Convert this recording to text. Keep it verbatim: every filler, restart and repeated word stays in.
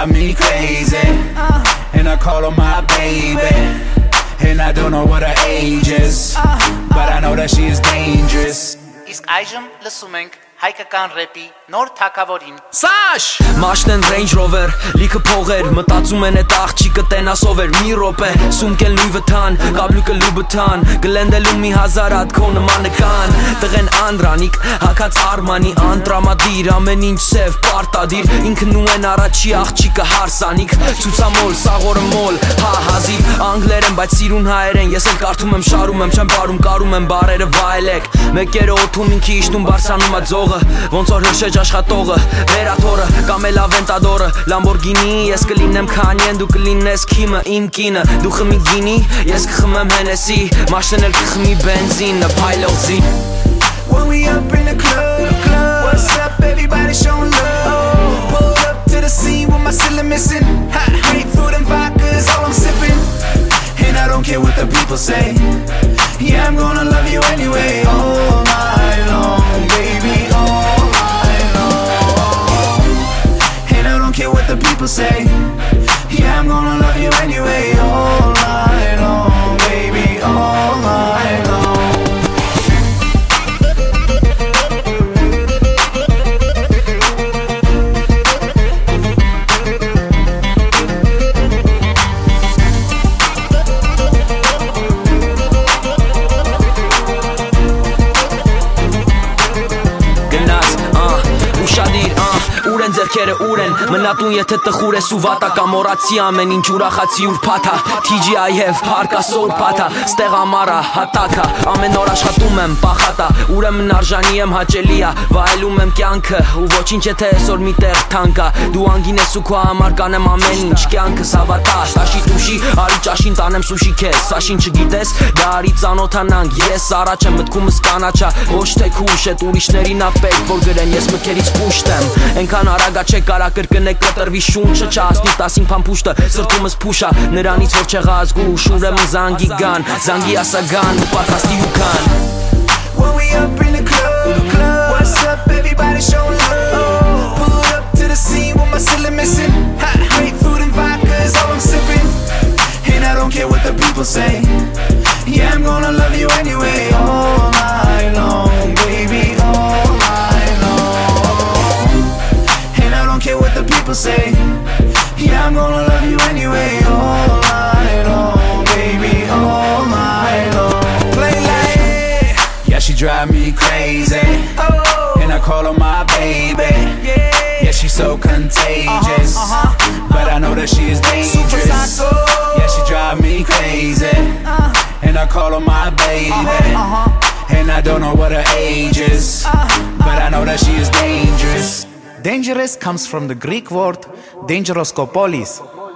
drive me crazy, and I call her my baby, and I don't know what her age is, but I know that she is dangerous. Իսկ այժմ լսում ենք հայկական рэպի նոր թագավորին Սաշ! Մաշտեն Range Rover, լիքը փողեր, մտածում են էտ աղջիկը տենասով էր մի րոպե, սումկել Louis Vuitton, կաբլուկը Louboutin, գլենդելում մի հազար հատ քո նմանը կան, տղեն Անդրանիկ, հակած Արմանի, անտրամադիր, ամեն ինչ սև, պարտադիր, ինքն ու են առաջի աղջիկը հարսանիք, ցուցամոլ, սաղորը մոլ, հա հազիվ, անգլեր են, բայց սիրուն հայեր են, ես էլ կարդում եմ, շարում եմ, չեմ բարում, կարում եմ բարերը վայելեք, մեկերը օթում ինքի իշտում բարսանում ա ձողը, ոնց որ հրշեջ աշխատողը, վերաթորը, կամ էլ ավենտադորը, Lamborghini, ես կլինեմ Kanye, դու կլինես Kimը, իմ կինը, դու խմի գինի, ես կխմեմ Hennessy, մաշտեն էլ կխմի բենզինը, փայլոցի When we up in the club, club, what's up, everybody showing love, pull up to the scene with my cylinder missing, ha, grapefruit and vodka is all I'm sipping, and I don't care what the people say, yeah, I'm gonna love you anyway, all night long, baby, all night long, and I don't care what the people say, yeah, I'm gonna love you anyway, all night long, baby, all night long. Ուրեն ձերքերը ուրեն, մնատուն եթե տխուր ես ու վատակա մորացի ամեն ինչ ուրախացի ուր պաթա T G I F, պարկա սոր պաթա, ստեղ ամարա, հատակա, ամեն օր աշխատում եմ, պախատա, ուրեմն արժանի եմ հաճելիա, վայելում եմ կյանքը, ու ոչինչ եթե այսօր մի տեղ թանկա, դու անգին ես ու քո համար կանեմ ամեն ինչ, կյանքս հավատա, տաշի տուշի, արի ճաշին տանեմ սուշի քեզ, սաշին չգիտես, դա արի ծանոթանանք, ես առաջ եմ մտքումս կանաչա, ոչ թե քուշ էտ ուրիշներին ապեք, որ գրեն ես մքերից կուշտ եմ, Ենքան արագա չէ կարա կրկնեք կտրվի շունչը չասնի տասին փամփուշտը սրտումս փուշա նրանից որ չեղած գուշ ուրեմն զանգի գան զանգի ասագան ու պատրաստի ու կան When we up in the club, club, what's up everybody show love, pull up to the scene with my cylinder missing, ha, grapefruit and vodka is all I'm sipping, and I don't care what the people say, yeah I'm gonna love you anyway, all night long, baby, all night long, and I don't care what the people say, yeah I'm gonna love you anyway, all night long, baby, all night long. Play like, yeah she drive me crazy, oh, and I call her my baby, yeah, yeah she's so contagious, uh-huh, uh-huh, but I know that she is dangerous, yeah she drive me crazy, uh, and I call her my baby, uh-huh, uh-huh, and I don't know what her age is, uh, but I know that she is dangerous. Dangerous comes from the Greek word dangeroskopolis,